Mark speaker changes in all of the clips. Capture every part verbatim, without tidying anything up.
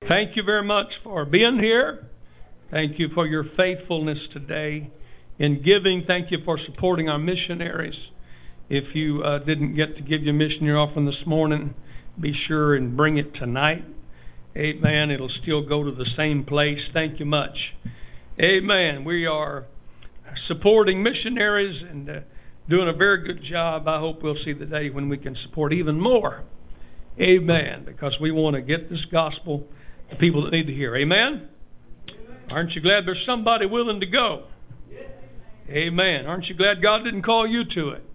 Speaker 1: Thank you very much for being here. Thank you for your faithfulness today in giving. Thank you for supporting our missionaries. If you uh, didn't get to give your missionary offering this morning, be sure and bring it tonight. Amen. It'll still go to the same place. Thank you much. Amen. We are supporting missionaries and uh, doing a very good job. I hope we'll see the day when we can support even more. Amen. Because we want to get this gospel to people that need to hear. Amen. Aren't you glad there's somebody willing to go? Amen. Aren't you glad God didn't call you to it?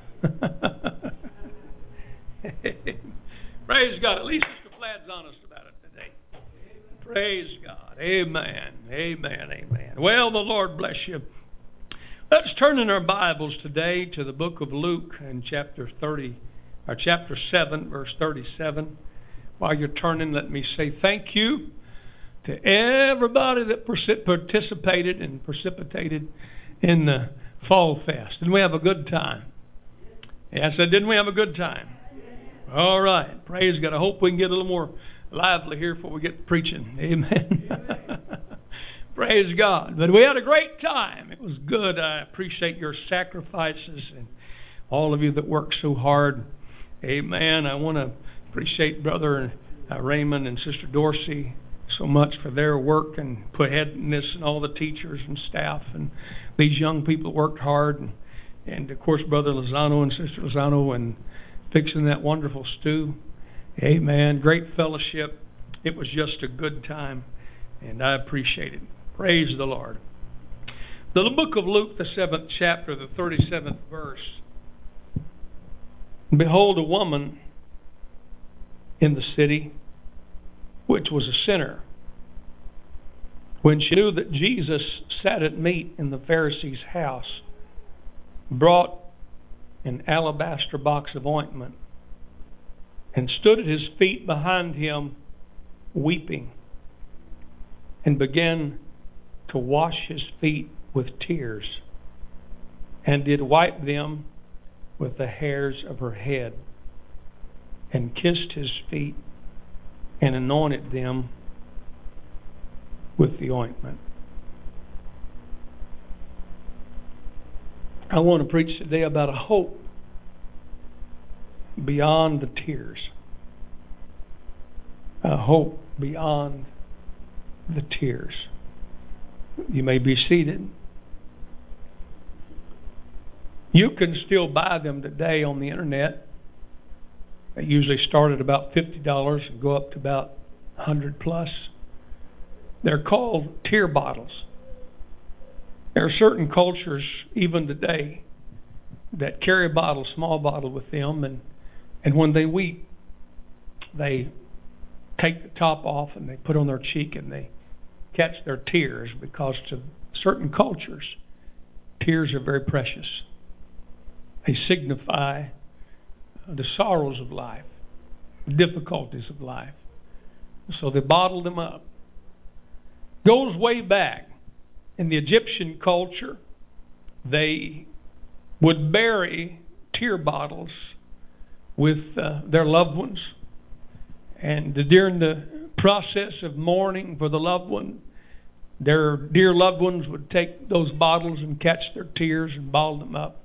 Speaker 1: Praise God. At least Mister Fladd's honest about it today. Praise God. Amen. Amen. Amen. Well, the Lord bless you. Let's turn in our Bibles today to the book of Luke in chapter thirty, or chapter seven, verse thirty-seven. While you're turning, let me say thank you to everybody that participated and precipitated in the Fall Fest. Didn't we have a good time? Yes, I didn't we have a good time? All right. Praise God. I hope we can get a little more lively here before we get to preaching. Amen. Praise God. But we had a great time. It was good. I appreciate your sacrifices and all of you that worked so hard. Amen. I want to appreciate Brother uh, Raymond and Sister Dorsey so much for their work and put head in this, and all the teachers and staff and these young people worked hard, and, and of course Brother Lozano and Sister Lozano and fixing that wonderful stew. Amen. Great fellowship. It was just a good time, and I appreciate it. Praise the Lord. The book of Luke, the seventh chapter, the thirty-seventh verse. Behold, a woman in the city, which was a sinner, when she knew that Jesus sat at meat in the Pharisee's house, brought an alabaster box of ointment, and stood at his feet behind him, weeping, and began to wash his feet with tears, and did wipe them with the hairs of her head, and kissed his feet, and anointed them with the ointment. I want to preach today about a hope beyond the tears. A hope beyond the tears. You may be seated. You can still buy them today on the internet. They usually start at about fifty dollars and go up to about one hundred dollars plus. They're called tear bottles. There are certain cultures, even today, that carry a bottle, small bottle with them, and, and when they weep, they take the top off and they put on their cheek and they catch their tears, because to certain cultures, tears are very precious. They signify the sorrows of life, the difficulties of life. So they bottle them up. Goes way back. In the Egyptian culture, they would bury tear bottles with uh, their loved ones. And during the process of mourning for the loved one, their dear loved ones would take those bottles and catch their tears and bottle them up,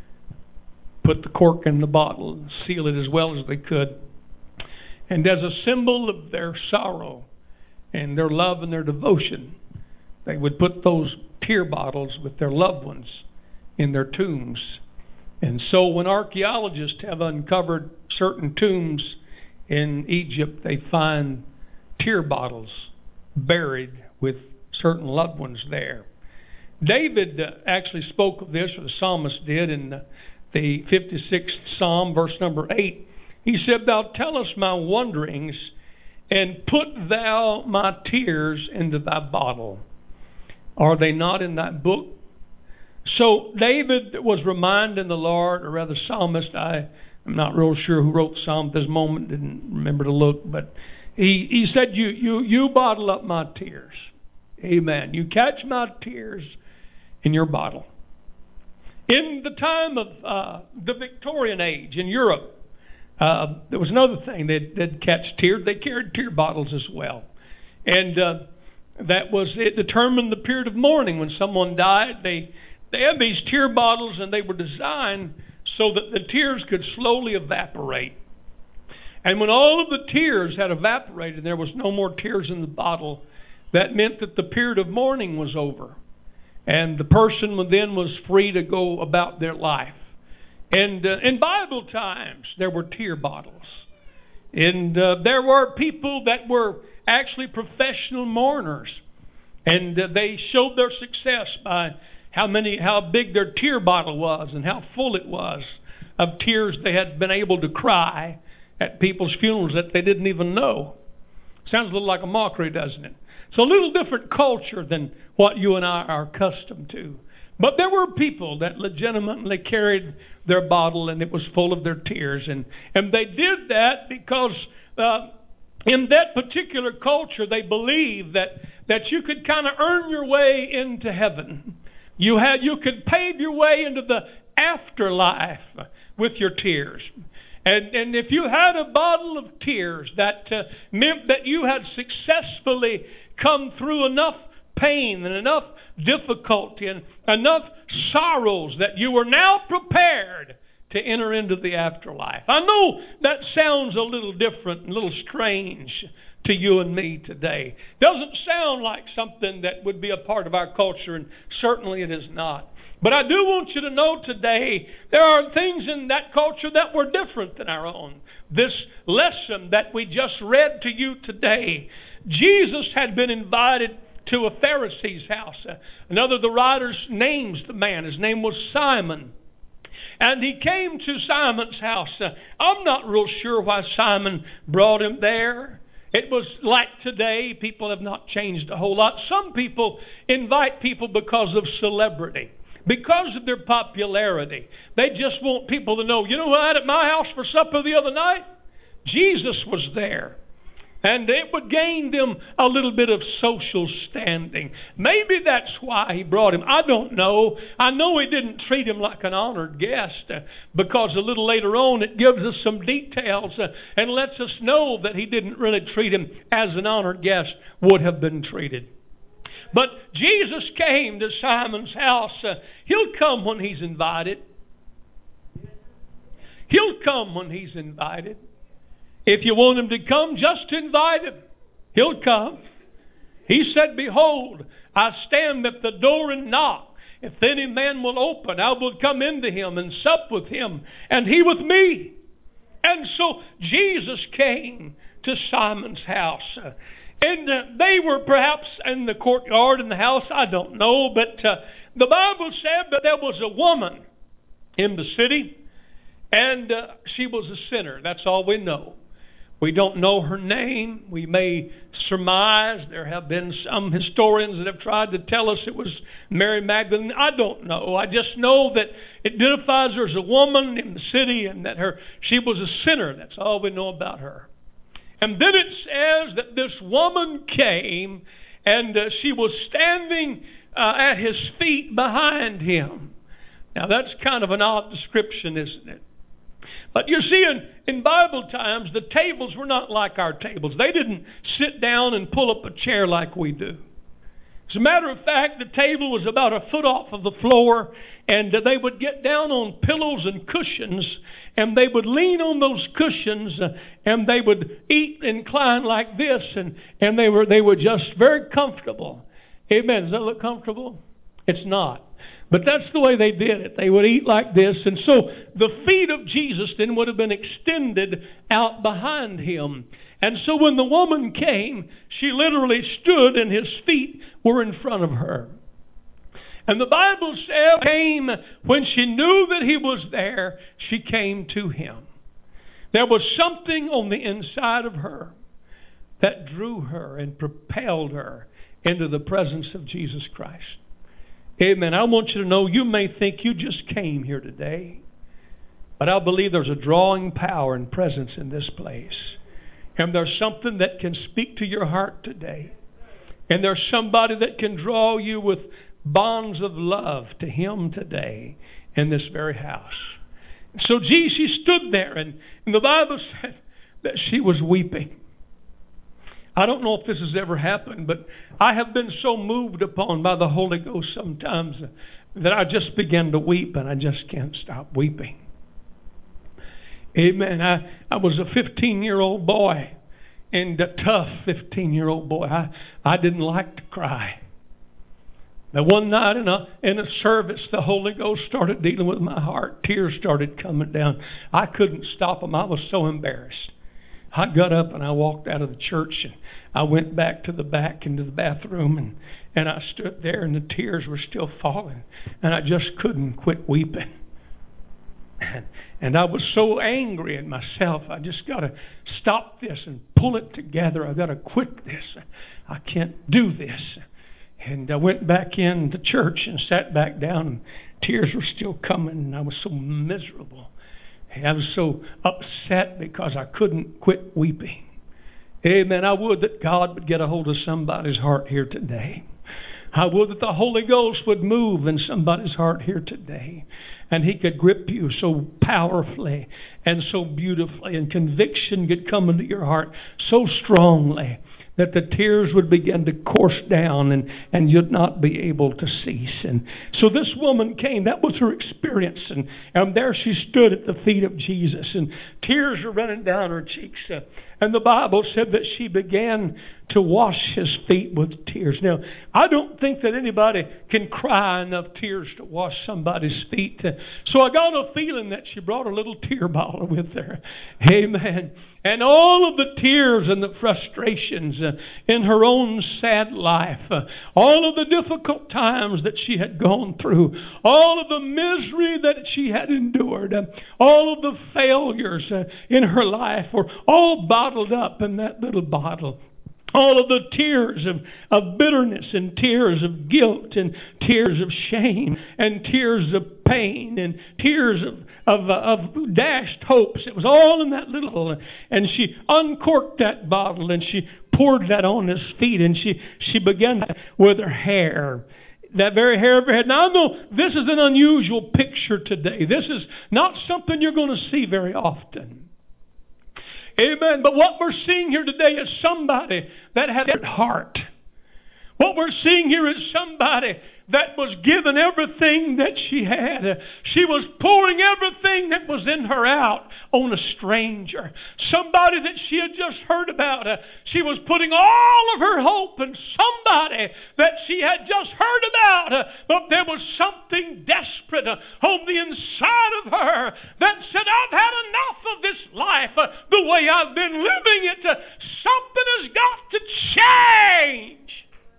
Speaker 1: put the cork in the bottle and seal it as well as they could. And as a symbol of their sorrow and their love and their devotion, they would put those tear bottles with their loved ones in their tombs. And so when archaeologists have uncovered certain tombs in Egypt, they find tear bottles buried with certain loved ones there. David uh, actually spoke of this, or the psalmist did, in the, the fifty-sixth Psalm, verse number eight. He said, "Thou tellest my wanderings, and put thou my tears into thy bottle. Are they not in that book?" So David was reminding the Lord, or rather psalmist, I am not real sure who wrote the psalm at this moment, didn't remember to look, but he, he said, you, you, you bottle up my tears. Amen. You catch my tears in your bottle. In the time of uh, the Victorian age in Europe, uh, there was another thing. They'd, they'd catch tears. They carried tear bottles as well. And uh, that was, it determined the period of mourning. When someone died, they, they had these tear bottles, and they were designed so that the tears could slowly evaporate. And when all of the tears had evaporated, there was no more tears in the bottle, that meant that the period of mourning was over. And the person then was free to go about their life. And uh, in Bible times, there were tear bottles. And uh, there were people that were actually professional mourners. And uh, they showed their success by how many, how big their tear bottle was and how full it was of tears they had been able to cry at people's funerals that they didn't even know. Sounds a little like a mockery, doesn't it? It's a little different culture than what you and I are accustomed to. But there were people that legitimately carried their bottle, and it was full of their tears. And, and they did that because uh, in that particular culture, they believed that, that you could kind of earn your way into heaven. You had, you could pave your way into the afterlife with your tears. And, and if you had a bottle of tears, that uh, meant that you had successfully come through enough pain and enough difficulty and enough sorrows that you were now prepared to enter into the afterlife. I know that sounds a little different, a little strange to you and me today. Doesn't sound like something that would be a part of our culture, and certainly it is not. But I do want you to know today, there are things in that culture that were different than our own. This lesson that we just read to you today, Jesus had been invited to a Pharisee's house. Another of the writers names the man. His name was Simon. And he came to Simon's house. I'm not real sure why Simon brought him there. It was like today, people have not changed a whole lot. Some people invite people because of celebrity, because of their popularity. They just want people to know, you know who I had at my house for supper the other night? Jesus was there. And it would gain them a little bit of social standing. Maybe that's why he brought him. I don't know. I know he didn't treat him like an honored guest, uh, because a little later on it gives us some details uh, and lets us know that he didn't really treat him as an honored guest would have been treated. But Jesus came to Simon's house. Uh, he'll come when he's invited. He'll come when he's invited. If you want him to come, just invite him. He'll come. He said, behold, I stand at the door and knock. If any man will open, I will come into him and sup with him, and he with me. And so Jesus came to Simon's house. And uh, they were perhaps in the courtyard in the house, I don't know. But uh, the Bible said that there was a woman in the city, and uh, she was a sinner. That's all we know. We don't know her name. We may surmise. There have been some historians that have tried to tell us it was Mary Magdalene. I don't know. I just know that it identifies her as a woman in the city and that her she was a sinner. That's all we know about her. And then it says that this woman came and uh, she was standing uh, at his feet behind him. Now that's kind of an odd description, isn't it? But you see, in, in Bible times, the tables were not like our tables. They didn't sit down and pull up a chair like we do. As a matter of fact, the table was about a foot off of the floor, and they would get down on pillows and cushions, and they would lean on those cushions, uh, and they would eat inclined like this, and, and they were they were just very comfortable. Amen. Does that look comfortable? It's not. But that's the way they did it. They would eat like this. And so the feet of Jesus then would have been extended out behind him. And so when the woman came, she literally stood and his feet were in front of her. And the Bible says, came when she knew that he was there, she came to him. There was something on the inside of her that drew her and propelled her into the presence of Jesus Christ. Amen. I want you to know, you may think you just came here today, but I believe there's a drawing power and presence in this place. And there's something that can speak to your heart today. And there's somebody that can draw you with bonds of love to him today in this very house. So gee, she stood there, and, and the Bible said that she was weeping. I don't know if this has ever happened, but I have been so moved upon by the Holy Ghost sometimes that I just begin to weep, and I just can't stop weeping. Amen. I, I was a fifteen-year-old boy, and a tough fifteen-year-old boy. I, I didn't like to cry. Now, one night in a in a service, the Holy Ghost started dealing with my heart. Tears started coming down. I couldn't stop them. I was so embarrassed. I got up and I walked out of the church, and I went back to the back into the bathroom, and, and I stood there, and the tears were still falling, and I just couldn't quit weeping. And, and I was so angry at myself. I just got to stop this and pull it together. I got to quit this. I can't do this. And I went back in the church and sat back down, and tears were still coming, and I was so miserable. I was so upset because I couldn't quit weeping. Amen. I would that God would get a hold of somebody's heart here today. I would that the Holy Ghost would move in somebody's heart here today, and He could grip you so powerfully and so beautifully, and conviction could come into your heart so strongly that the tears would begin to course down, and, and you'd not be able to cease. And so this woman came. That was her experience. And, and there she stood at the feet of Jesus, and tears were running down her cheeks. Uh, and the Bible said that she began to wash His feet with tears. Now, I don't think that anybody can cry enough tears to wash somebody's feet. Uh, so I got a feeling that she brought a little tear bottle with her. Amen. And all of the tears and the frustrations uh, in her own sad life, uh, all of the difficult times that she had gone through, all of the misery that she had endured, uh, all of the failures uh, in her life were all bottled up in that little bottle. All of the tears of, of bitterness, and tears of guilt, and tears of shame, and tears of pain, and tears of of, uh, of dashed hopes. It was all in that little. And she uncorked that bottle, and she poured that on His feet, and she she began with her hair. That very hair of her head. Now, I know this is an unusual picture today. This is not something you're going to see very often. Amen. But what we're seeing here today is somebody that had a heart. What we're seeing here is somebody that was given everything that she had. She was pouring everything that was in her out on a stranger. Somebody that she had just heard about. She was putting all of her hope in somebody that she had just heard about. But there was something desperate on the inside of her that said, I've had enough of this life the way I've been living it. Something has got to change.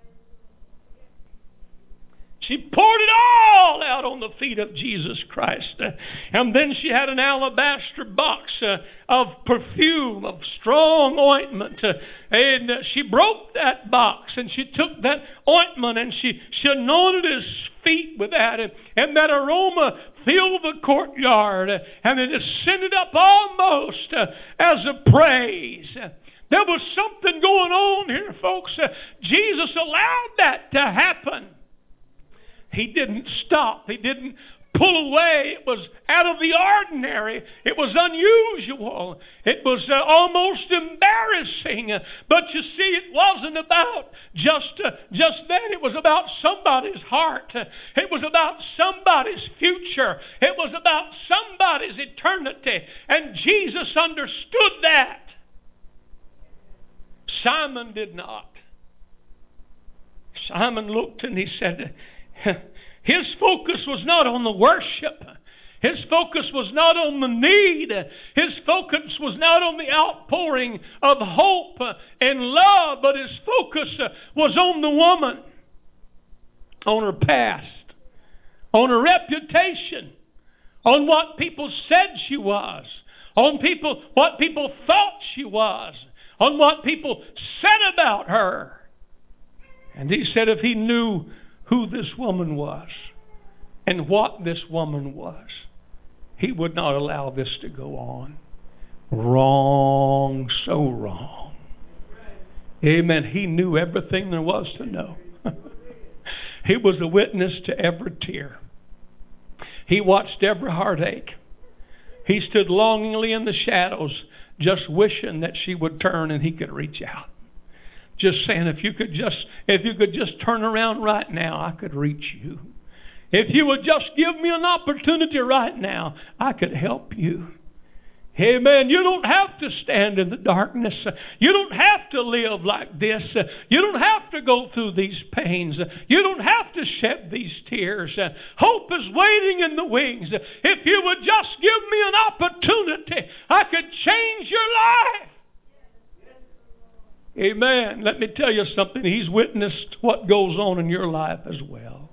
Speaker 1: She poured it all out on the feet of Jesus Christ. And then she had an alabaster box uh, of perfume, of strong ointment. Uh, and uh, she broke that box, and she took that ointment, and she, she anointed His feet with that. And, and that aroma filled the courtyard. Uh, and it ascended up almost uh, as a praise. There was something going on here, folks. Uh, Jesus allowed that to happen. He didn't stop. He didn't pull away. It was out of the ordinary. It was unusual. It was uh, almost embarrassing. But you see, it wasn't about just uh, just then. It was about somebody's heart. It was about somebody's future. It was about somebody's eternity. And Jesus understood that. Simon did not. Simon looked and he said, his focus was not on the worship. His focus was not on the need. His focus was not on the outpouring of hope and love, but his focus was on the woman, on her past, on her reputation, on what people said she was, on people what people thought she was, on what people said about her. And he said if he knew who this woman was and what this woman was, he would not allow this to go on. Wrong, so wrong. Amen. He knew everything there was to know. He was a witness to every tear. He watched every heartache. He stood longingly in the shadows, just wishing that she would turn and he could reach out. Just saying, if you could just, if you could just turn around right now, I could reach you. If you would just give me an opportunity right now, I could help you. Amen. You don't have to stand in the darkness. You don't have to live like this. You don't have to go through these pains. You don't have to shed these tears. Hope is waiting in the wings. If you would just give me an opportunity, I could change your life. Amen. Let me tell you something. He's witnessed what goes on in your life as well.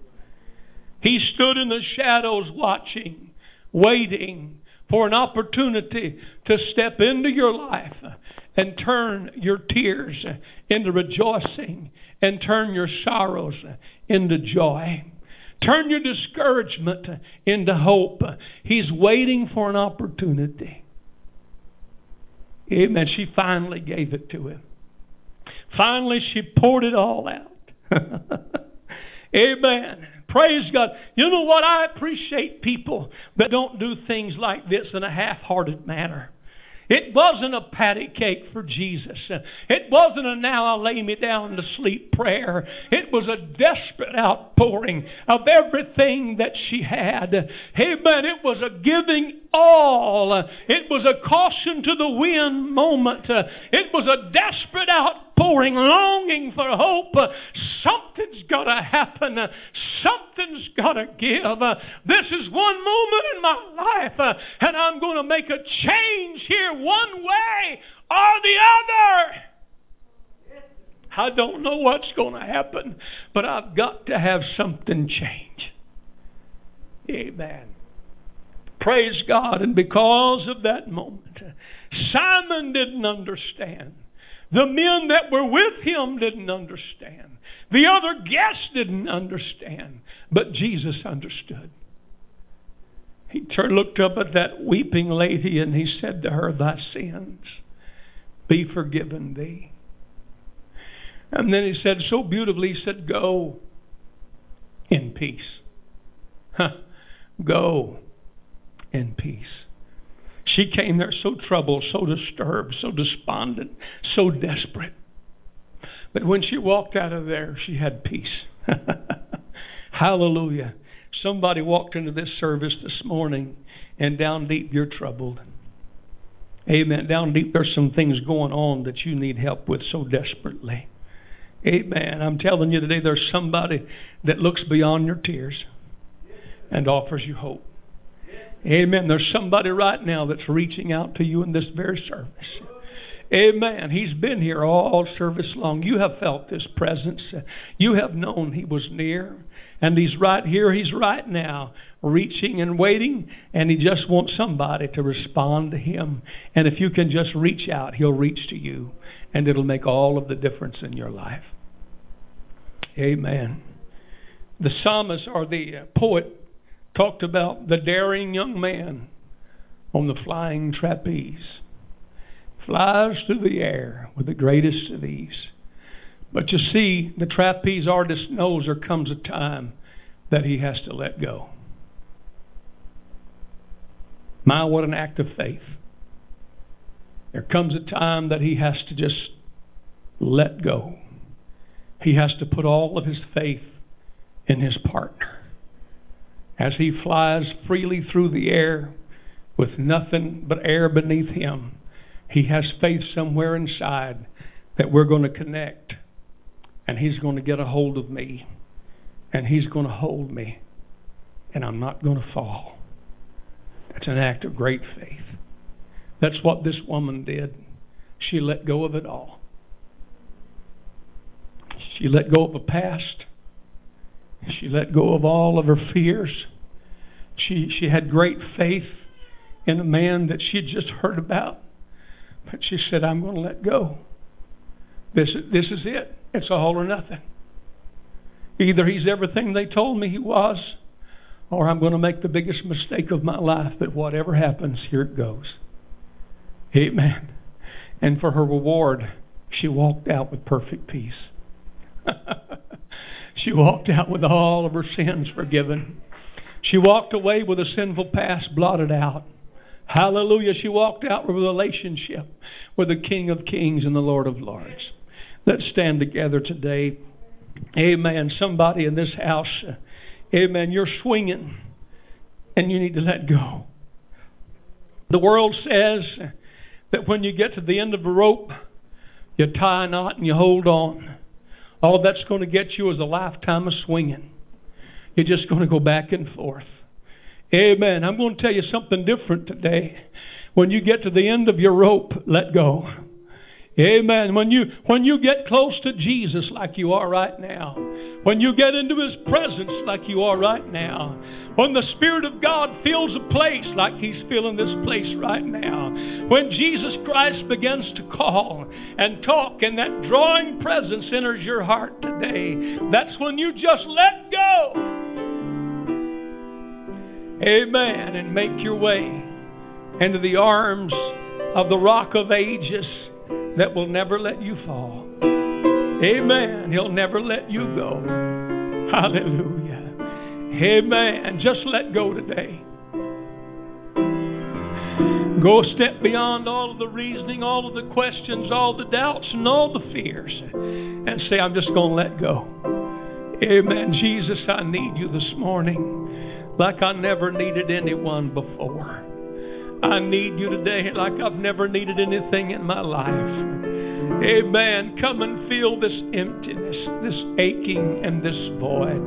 Speaker 1: He stood in the shadows watching, waiting for an opportunity to step into your life and turn your tears into rejoicing and turn your sorrows into joy. Turn your discouragement into hope. He's waiting for an opportunity. Amen. She finally gave it to him. Finally, she poured it all out. Amen. Praise God. You know what? I appreciate people that don't do things like this in a half-hearted manner. It wasn't a patty cake for Jesus. It wasn't a now I'll lay me down to sleep prayer. It was a desperate outpouring of everything that she had. Amen. It was a giving all. It was a caution to the wind moment. It was a desperate outpouring, longing for hope. Something's got to happen. Something's got to give. This is one moment in my life, and I'm going to make a change here one way or the other. I don't know what's going to happen, but I've got to have something change. Amen. Praise God. And because of that moment, Simon didn't understand. The men that were with him didn't understand. The other guests didn't understand. But Jesus understood. He turned, looked up at that weeping lady and he said to her, thy sins be forgiven thee. And then he said so beautifully, he said, go in peace. Huh. Go in peace. She came there so troubled, so disturbed, so despondent, so desperate. But when she walked out of there, she had peace. Hallelujah. Somebody walked into this service this morning, and down deep you're troubled. Amen. Down deep there's some things going on that you need help with so desperately. Amen. I'm telling you today, there's somebody that looks beyond your tears and offers you hope. Amen. There's somebody right now that's reaching out to you in this very service. Amen. He's been here all service long. You have felt this presence. You have known he was near. And he's right here. He's right now reaching and waiting. And he just wants somebody to respond to him. And if you can just reach out, he'll reach to you. And it'll make all of the difference in your life. Amen. The psalmist or the poet talked about the daring young man on the flying trapeze. Flies through the air with the greatest of ease. But you see, the trapeze artist knows there comes a time that he has to let go. My, what an act of faith. There comes a time that he has to just let go. He has to put all of his faith in his partner. As he flies freely through the air with nothing but air beneath him, he has faith somewhere inside that we're going to connect. And he's going to get a hold of me. And he's going to hold me. And I'm not going to fall. That's an act of great faith. That's what this woman did. She let go of it all. She let go of the past. She let go of all of her fears. She, she had great faith in a man that she had just heard about. But she said, I'm going to let go. This, this is it. It's all or nothing. Either he's everything they told me he was, or I'm going to make the biggest mistake of my life. But whatever happens, here it goes. Amen. And for her reward, she walked out with perfect peace. She walked out with all of her sins forgiven. She walked away with a sinful past blotted out. Hallelujah. She walked out with a relationship with the King of Kings and the Lord of Lords. Let's stand together today. Amen. Somebody in this house, amen, you're swinging and you need to let go. The world says that when you get to the end of a rope, you tie a knot and you hold on. All that's going to get you is a lifetime of swinging. You're just going to go back and forth. Amen. I'm going to tell you something different today. When you get to the end of your rope, let go. Amen. When you when you get close to Jesus like you are right now, when you get into His presence like you are right now, when the Spirit of God fills a place like He's filling this place right now, when Jesus Christ begins to call and talk and that drawing presence enters your heart today, that's when you just let go. Amen. And make your way into the arms of the Rock of Ages that will never let you fall. Amen. He'll never let you go. Hallelujah. Amen. Just let go today. Go a step beyond all of the reasoning, all of the questions, all the doubts, and all the fears. And say, I'm just going to let go. Amen. Jesus, I need you this morning like I never needed anyone before. I need you today like I've never needed anything in my life. Amen. Come and feel this emptiness, this aching, and this void.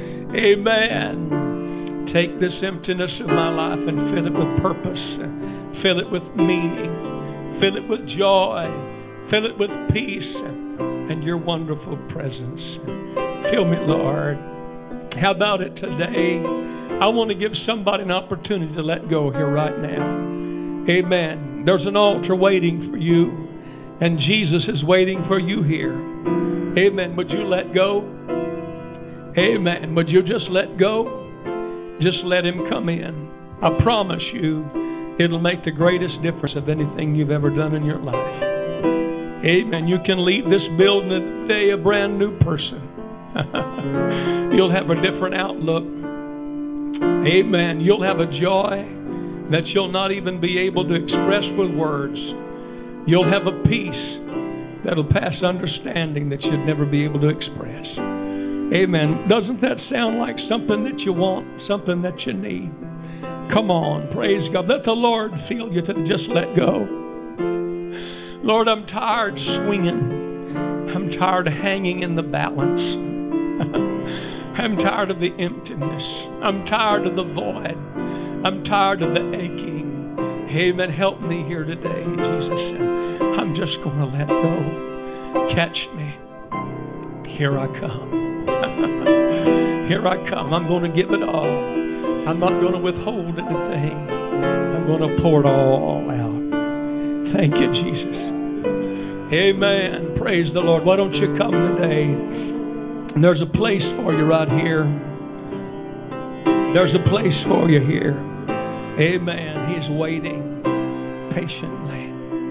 Speaker 1: Amen. Take this emptiness of my life and fill it with purpose. Fill it with meaning. Fill it with joy. Fill it with peace and your wonderful presence. Fill me, Lord. How about it today? I want to give somebody an opportunity to let go here right now. Amen. There's an altar waiting for you, and Jesus is waiting for you here. Amen. Would you let go? Amen. Would you just let go? Just let Him come in. I promise you, it'll make the greatest difference of anything you've ever done in your life. Amen. You can leave this building today a brand new person. You'll have a different outlook. Amen. You'll have a joy that you'll not even be able to express with words. You'll have a peace that'll pass understanding that you'd never be able to express. Amen. Doesn't that sound like something that you want, something that you need? Come on, praise God. Let the Lord feel you to just let go. Lord, I'm tired swinging. I'm tired of hanging in the balance. I'm tired of the emptiness. I'm tired of the void. I'm tired of the aching. Amen. Help me here today, Jesus. I'm just going to let go. Catch me. Here I come. Here I come. I'm going to give it all. I'm not going to withhold anything. I'm going to pour it all out. Thank you, Jesus. Amen. Praise the Lord. Why don't you come today? And there's a place for you right here. There's a place for you here. Amen. He's waiting patiently.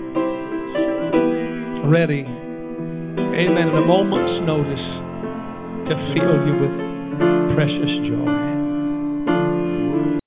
Speaker 1: Ready. Amen. At a moment's notice to fill you with precious joy.